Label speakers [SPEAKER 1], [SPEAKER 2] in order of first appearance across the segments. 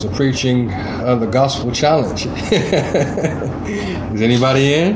[SPEAKER 1] The preaching of the gospel challenge. Is anybody in?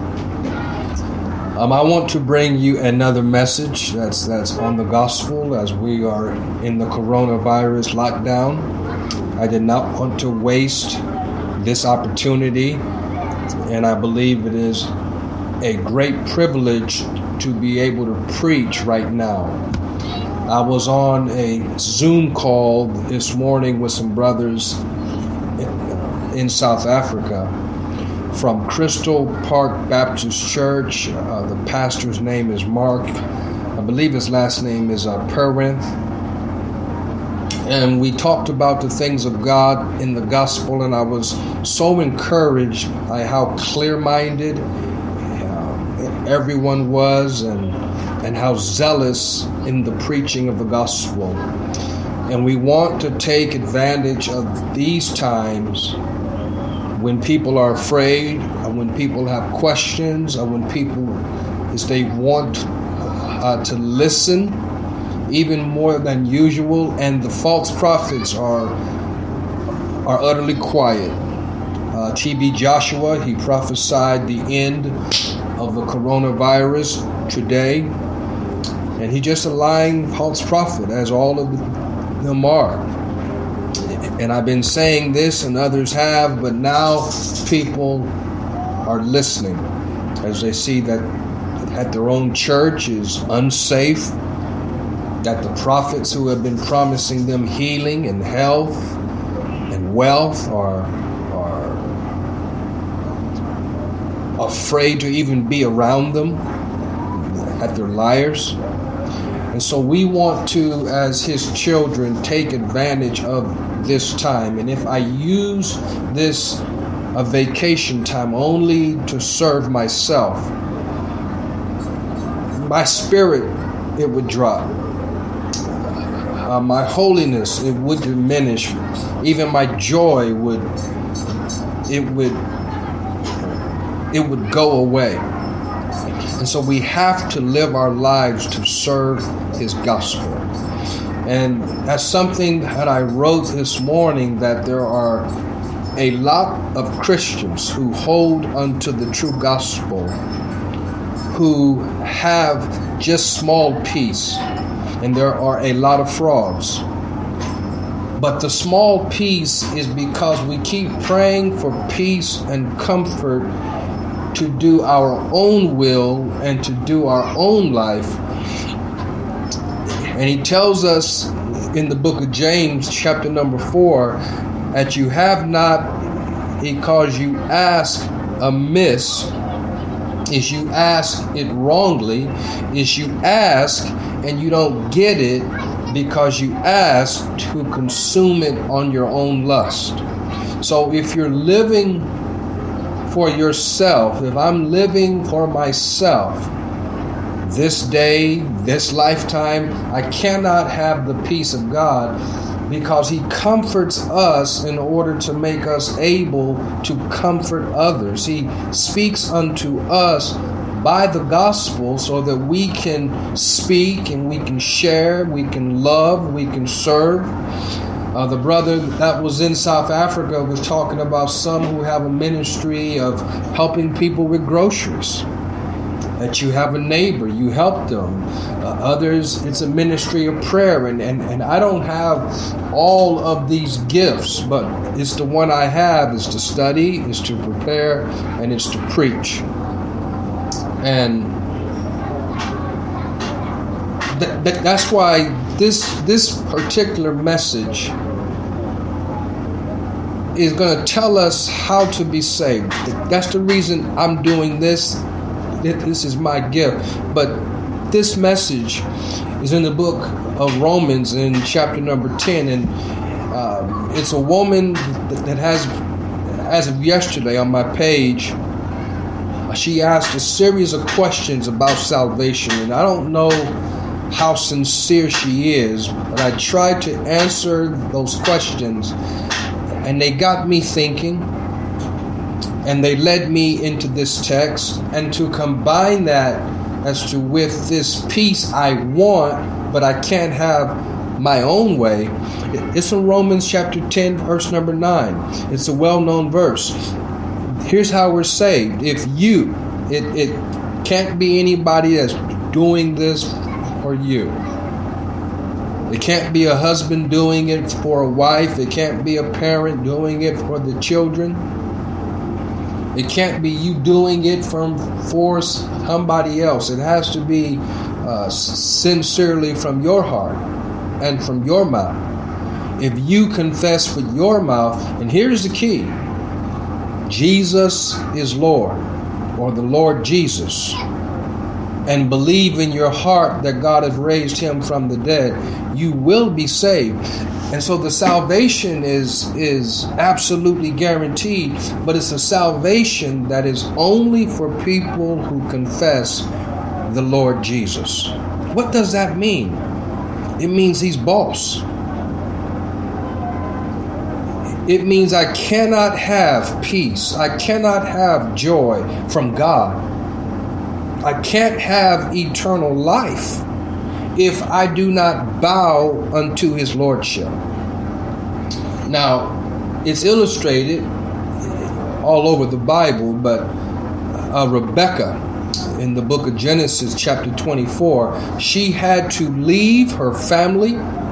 [SPEAKER 1] I want to bring you another message that's on the gospel as we are in the coronavirus lockdown. I did not want to waste this opportunity, and I believe it is a great privilege to be able to preach right now. I was on a Zoom call this morning with some brothers in South Africa from Crystal Park Baptist Church. The pastor's name is Mark. I believe his last name is Perrinth. And we talked about the things of God in the gospel, and I was so encouraged by how clear-minded everyone was and how zealous in the preaching of the gospel. And we want to take advantage of these times when people are afraid, or when people have questions, or when people, they want to listen even more than usual, and the false prophets are utterly quiet. T.B. Joshua, he prophesied the end of the coronavirus today, and he just a lying false prophet, as all of them are. And I've been saying this, and others have, but now people are listening as they see that at their own church is unsafe, that the prophets who have been promising them healing and health and wealth are afraid to even be around them, that they're liars. And so we want to, as his children, take advantage of this time. And if I use this vacation time only to serve myself, my spirit, it would drop. My holiness, it would diminish. Even my joy would go away. And so we have to live our lives to serve his gospel. And that's something that I wrote this morning, that there are a lot of Christians who hold unto the true gospel, who have just small peace, and there are a lot of frauds. But the small peace is because we keep praying for peace and comfort to do our own will and to do our own life. And he tells us in the book of James, chapter number 4, that you have not because you ask amiss, is you ask it wrongly, is you ask and you don't get it because you ask to consume it on your own lust. So if you're living for yourself, if I'm living for myself this day, this lifetime, I cannot have the peace of God, because he comforts us in order to make us able to comfort others. He speaks unto us by the gospel so that we can speak and we can share, we can love, we can serve. The brother that was in South Africa was talking about some who have a ministry of helping people with groceries. That you have a neighbor, you help them. Others, it's a ministry of prayer. And I don't have all of these gifts, but it's the one I have, is to study, is to prepare, and it's to preach. And that's why this particular message is going to tell us how to be saved. That's the reason I'm doing this. This is my gift. But this message is in the book of Romans in chapter number 10. And it's a woman that has, as of yesterday on my page, she asked a series of questions about salvation. And I don't know how sincere she is, but I tried to answer those questions, and they got me thinking, and they led me into this text. And to combine that as to with this peace I want, but I can't have my own way. It's in Romans chapter 10, verse number 9. It's a well-known verse. Here's how we're saved. If you, it can't be anybody that's doing this for you. It can't be a husband doing it for a wife. It can't be a parent doing it for the children. It can't be you doing it for somebody else. It has to be sincerely from your heart and from your mouth. If you confess with your mouth, and here's the key, Jesus is Lord, or the Lord Jesus, and believe in your heart that God has raised him from the dead, you will be saved. And so the salvation is absolutely guaranteed, but it's a salvation that is only for people who confess the Lord Jesus. What does that mean? It means he's boss. It means I cannot have peace. I cannot have joy from God. I can't have eternal life if I do not bow unto his lordship. Now, it's illustrated all over the Bible, but Rebecca, in the book of Genesis, chapter 24, she had to leave her family,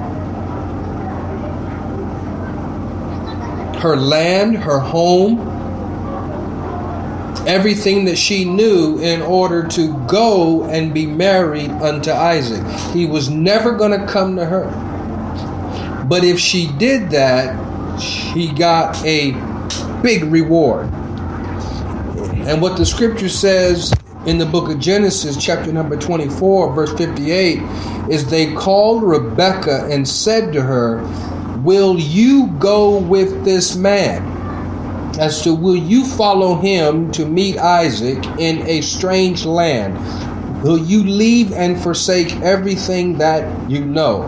[SPEAKER 1] her land, her home, everything that she knew in order to go and be married unto Isaac. He was never going to come to her. But if she did that, she got a big reward. And what the scripture says in the book of Genesis, chapter number 24, verse 58, is they called Rebekah and said to her, will you go with this man? As to, will you follow him to meet Isaac in a strange land? Will you leave and forsake everything that you know?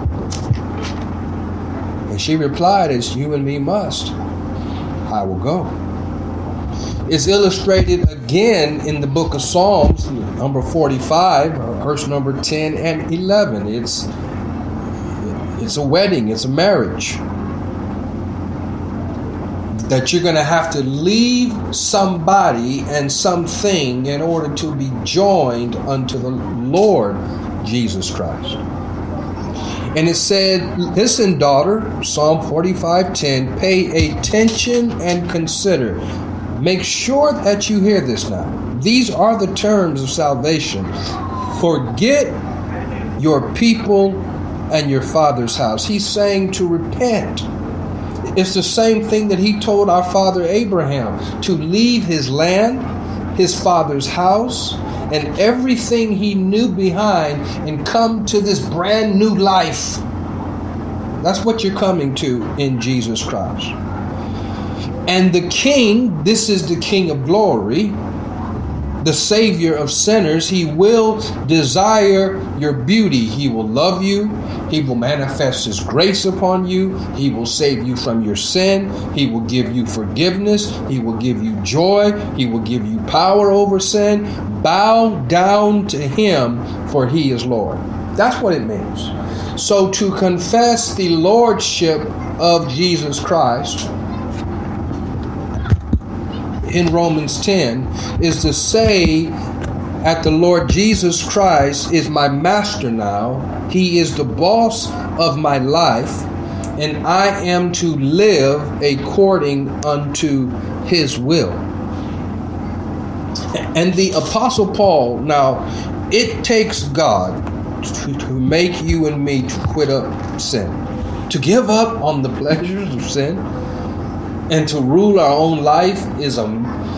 [SPEAKER 1] And she replied, as you and me must, I will go. It's illustrated again in the book of Psalms, number 45, verse number 10 and 11. It's a wedding, it's a marriage. That you're going to have to leave somebody and something in order to be joined unto the Lord Jesus Christ. And it said, listen, daughter, Psalm 45:10, pay attention and consider. Make sure that you hear this now. These are the terms of salvation. Forget your people and your father's house. He's saying to repent. It's the same thing that he told our father Abraham, to leave his land, his father's house, and everything he knew behind and come to this brand new life. That's what you're coming to in Jesus Christ. And the King, this is the King of glory, the Savior of sinners. He will desire your beauty. He will love you. He will manifest his grace upon you. He will save you from your sin. He will give you forgiveness. He will give you joy. He will give you power over sin. Bow down to him, for he is Lord. That's what it means. So to confess the lordship of Jesus Christ in Romans 10 is to say that the Lord Jesus Christ is my master now. He is the boss of my life, and I am to live according unto his will. And the Apostle Paul, now, it takes God to make you and me to quit up sin, to give up on the pleasures of sin, and to rule our own life is a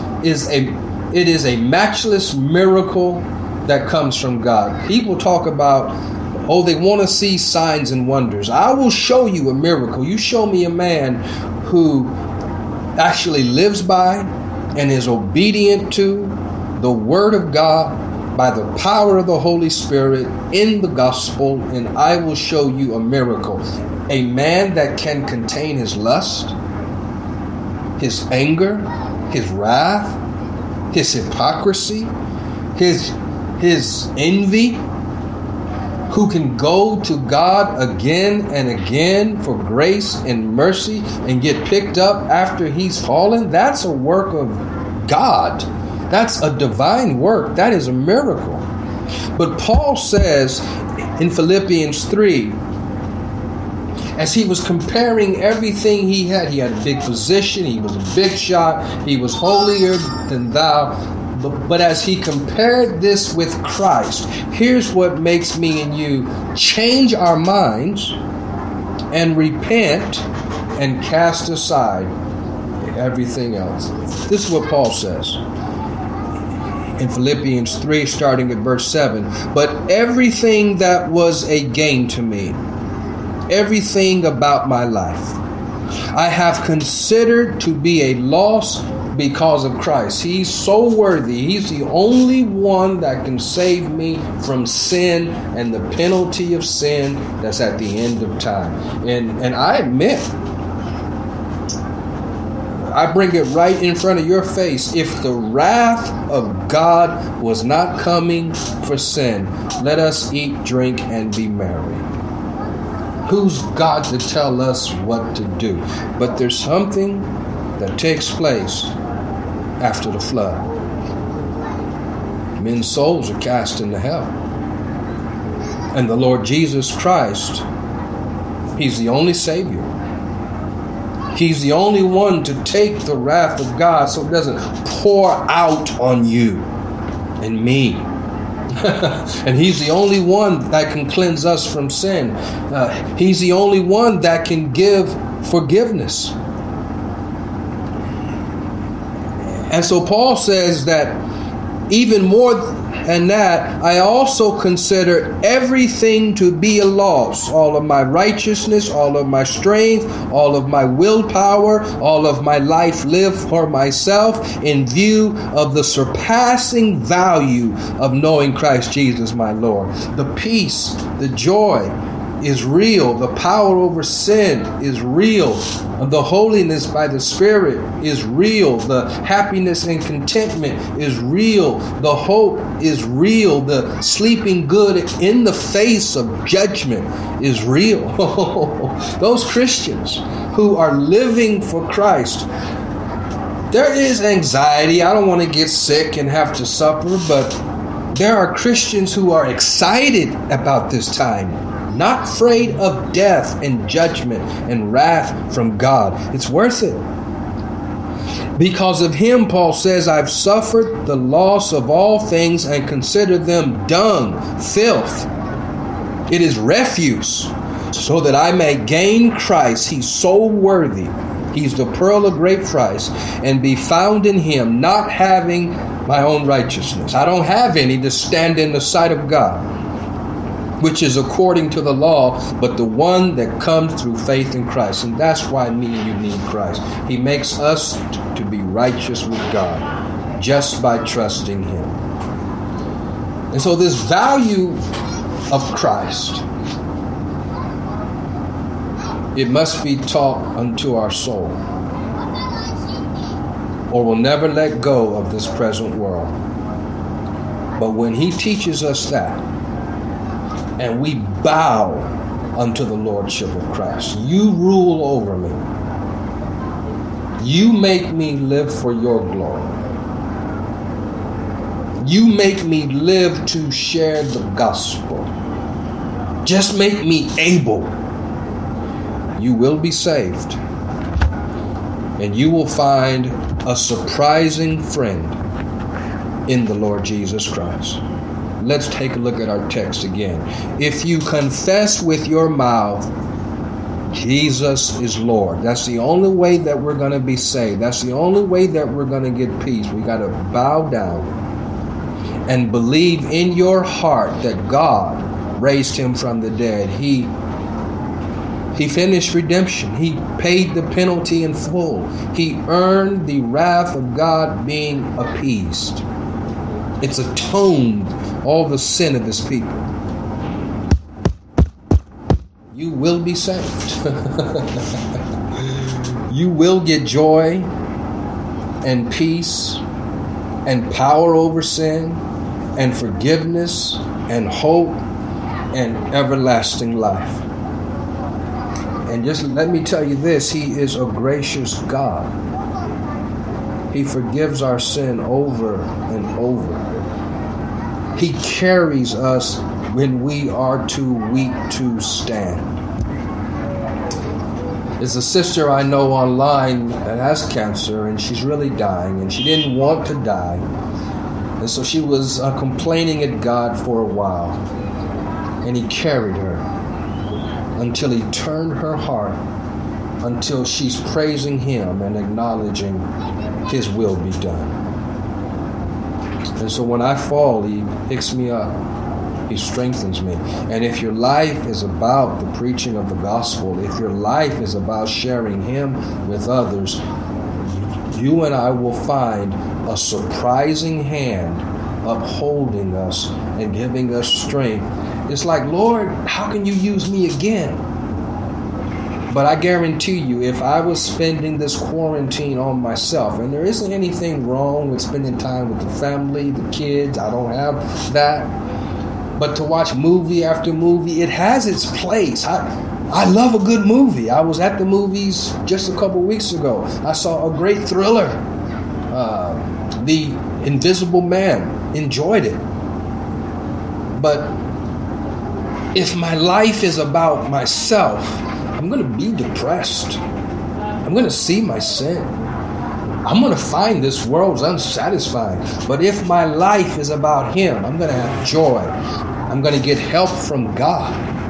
[SPEAKER 1] matchless miracle that comes from God. People talk about, they want to see signs and wonders. I will show you a miracle. You show me a man who actually lives by and is obedient to the Word of God by the power of the Holy Spirit in the gospel, and I will show you a miracle. A man that can contain his lust, his anger, his wrath, his hypocrisy, his envy, who can go to God again and again for grace and mercy and get picked up after he's fallen, that's a work of God. That's a divine work. That is a miracle. But Paul says in Philippians 3, as he was comparing everything he had a big position, he was a big shot, he was holier than thou. But as he compared this with Christ, here's what makes me and you change our minds and repent and cast aside everything else. This is what Paul says in Philippians 3, starting at verse 7. But everything that was a gain to me, everything about my life, I have considered to be a loss because of Christ. He's so worthy. He's the only one that can save me from sin and the penalty of sin that's at the end of time. And I admit, I bring it right in front of your face. If the wrath of God was not coming for sin, let us eat, drink, and be merry. Who's God to tell us what to do? But there's something that takes place after the flood. Men's souls are cast into hell. And the Lord Jesus Christ, he's the only Savior. He's the only one to take the wrath of God so it doesn't pour out on you and me. And he's the only one that can cleanse us from sin. He's the only one that can give forgiveness. And so Paul says that even more than that, I also consider everything to be a loss. All of my righteousness, all of my strength, all of my willpower, all of my life lived for myself in view of the surpassing value of knowing Christ Jesus my Lord. The peace, the joy is real. The power over sin is real. The holiness by the Spirit is real. The happiness and contentment is real. The hope is real. The sleeping good in the face of judgment is real. Those Christians who are living for Christ, there is anxiety. I don't want to get sick and have to suffer, but there are Christians who are excited about this time, not afraid of death and judgment and wrath from God. It's worth it. Because of him, Paul says, I've suffered the loss of all things and consider them dung, filth. It is refuse, so that I may gain Christ. He's so worthy. He's the pearl of great price, and be found in him, not having my own righteousness. I don't have any to stand in the sight of God, which is according to the law, but the one that comes through faith in Christ. And that's why me and you need Christ. He makes us to be righteous with God just by trusting him. And so this value of Christ, it must be taught unto our soul, or we'll never let go of this present world. But when he teaches us that, and we bow unto the lordship of Christ, you rule over me. You make me live for your glory. You make me live to share the gospel. Just make me able. You will be saved. And you will find a surprising friend in the Lord Jesus Christ. Let's take a look at our text again. If you confess with your mouth Jesus is Lord, that's the only way that we're going to be saved. That's the only way that we're going to get peace. We got to bow down and believe in your heart that God raised him from the dead. He finished redemption. He paid the penalty in full. He earned the wrath of God being appeased. It's atoned all the sin of his people. You will be saved. You will get joy and peace and power over sin and forgiveness and hope and everlasting life. And just let me tell you this, He is a gracious God. He forgives our sin over and over. He carries us when we are too weak to stand. There's a sister I know online that has cancer, and she's really dying, and she didn't want to die. And so she was complaining at God for a while, and He carried her until He turned her heart, until she's praising Him and acknowledging His will be done. And so when I fall, He picks me up. He strengthens me. And if your life is about the preaching of the gospel, if your life is about sharing Him with others, you and I will find a surprising hand upholding us and giving us strength. It's like, Lord, how can you use me again? But I guarantee you, if I was spending this quarantine on myself, and there isn't anything wrong with spending time with the family, the kids, I don't have that. But to watch movie after movie, it has its place. I love a good movie. I was at the movies just a couple weeks ago. I saw a great thriller, The Invisible Man. Enjoyed it. But if my life is about myself, I'm going to be depressed. I'm going to see my sin. I'm going to find this world's unsatisfying. But if my life is about Him, I'm going to have joy. I'm going to get help from God.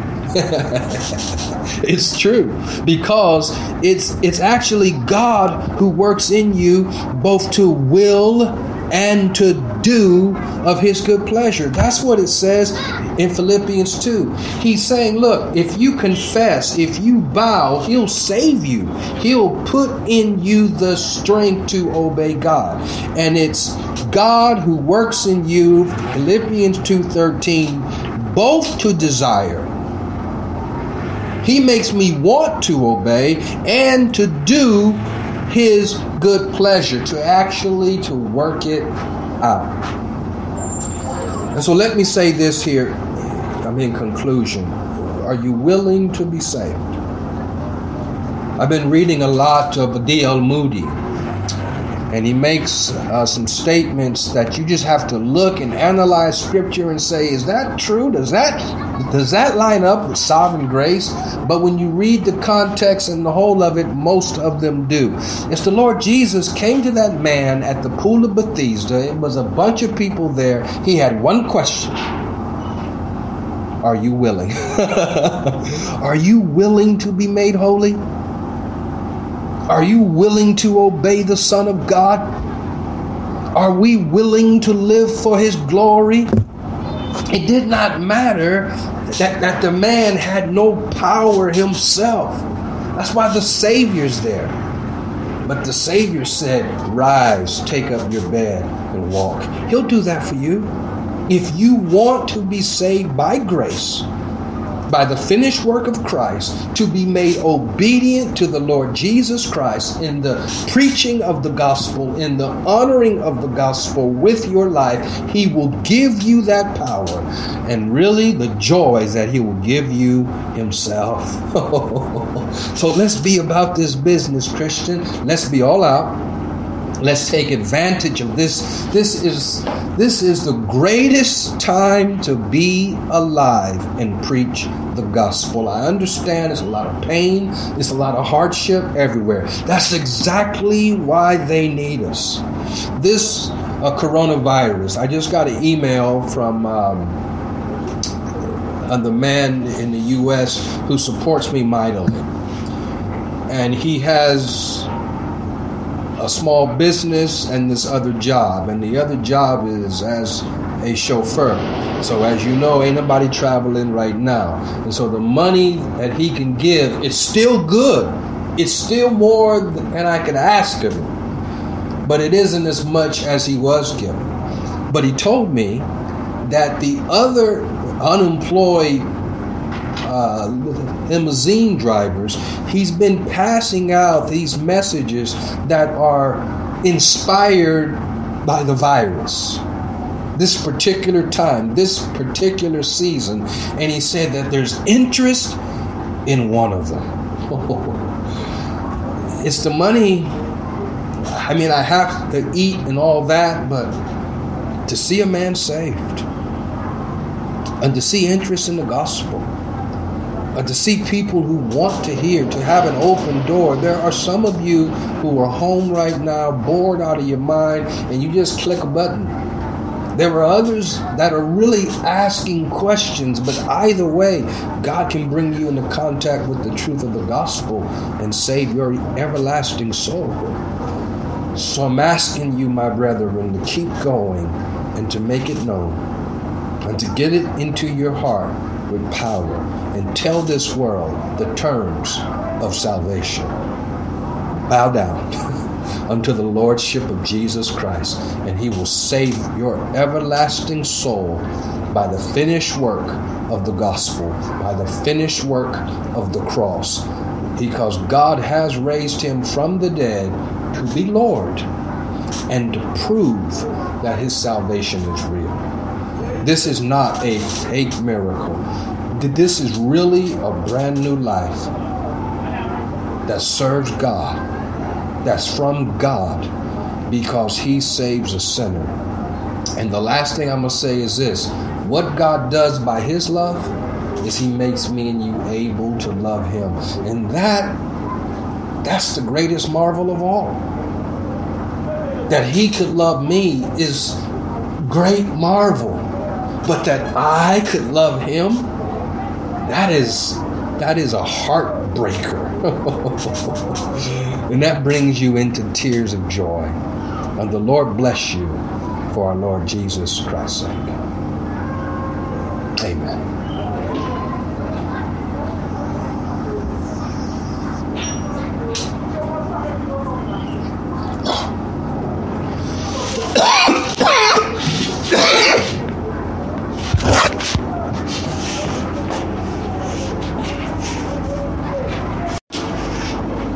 [SPEAKER 1] It's true, because it's actually God who works in you both to will and to do of His good pleasure. That's what it says in Philippians 2. He's saying, look, if you confess, if you bow, He'll save you. He'll put in you the strength to obey God. And it's God who works in you, Philippians 2:13, both to desire. He makes me want to obey and to do His good pleasure, to work it out. And so let me say this here, in conclusion. Are you willing to be saved? I've been reading a lot of D.L. Moody, and he makes some statements that you just have to look and analyze Scripture and say, is that true? Does that line up with sovereign grace? But when you read the context and the whole of it, most of them do. It's the Lord Jesus came to that man at the pool of Bethesda. It was a bunch of people there. He had one question. Are you willing? Are you willing to be made holy? Are you willing to obey the Son of God? Are we willing to live for His glory? It did not matter that the man had no power himself. That's why the Savior's there. But the Savior said, rise, take up your bed and walk. He'll do that for you. If you want to be saved by grace, by the finished work of Christ, to be made obedient to the Lord Jesus Christ in the preaching of the gospel, in the honoring of the gospel with your life, He will give you that power. And really, the joy is that He will give you Himself. So let's be about this business, Christian. Let's be all out. Let's take advantage of this. This is the greatest time to be alive and preach the gospel. I understand it's a lot of pain. It's a lot of hardship everywhere. That's exactly why they need us. This coronavirus, I just got an email from the man in the U.S. who supports me mightily. And he has a small business and this other job, and the other job is as a chauffeur. So as you know, ain't nobody traveling right now, and so the money that he can give, it's still good. It's still more than I could ask of him, but it isn't as much as he was given. But he told me that the other unemployed limousine drivers, he's been passing out these messages that are inspired by the virus. this particular time, this particular season, and he said that there's interest in one of them. It's the money. I mean, I have to eat and all that, but to see a man saved, and to see interest in the gospel, and to see people who want to hear, to have an open door. There are some of you who are home right now, bored out of your mind, and you just click a button. There are others that are really asking questions, but either way, God can bring you into contact with the truth of the gospel and save your everlasting soul. So I'm asking you, my brethren, to keep going and to make it known and to get it into your heart with power and tell this world the terms of salvation. Bow down unto the Lordship of Jesus Christ, and he will save your everlasting soul by the finished work of the gospel, by the finished work of the cross, because God has raised him from the dead to be Lord and to prove that his salvation is real. This is not a fake miracle. This is really a brand new life that serves God, that's from God, because he saves a sinner. And the last thing I'm going to say is this: what God does by his love is he makes me and you able to love him. And that's the greatest marvel of all. That he could love me is great marvel. But that I could love him, that is a heartbreaker. And that brings you into tears of joy. And the Lord bless you for our Lord Jesus Christ's sake. Amen.